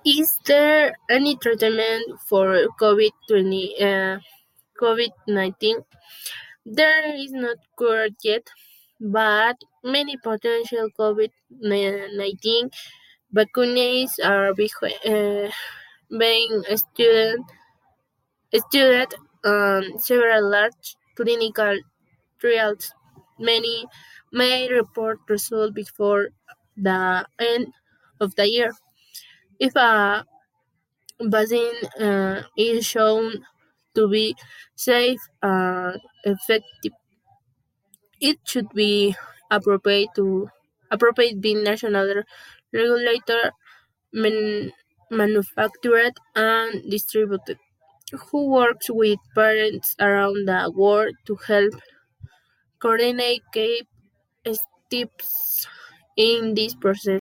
Is there any treatment for COVID-19? There is not cure yet, but many potential COVID-19 vaccines are being studied on several large clinical trials. Many may report results before the end of the year. If a vaccine is shown to be safe and effective, it should be appropriate being national regulator manufactured and distributed, who works with parents around the world to help coordinate key steps in this process.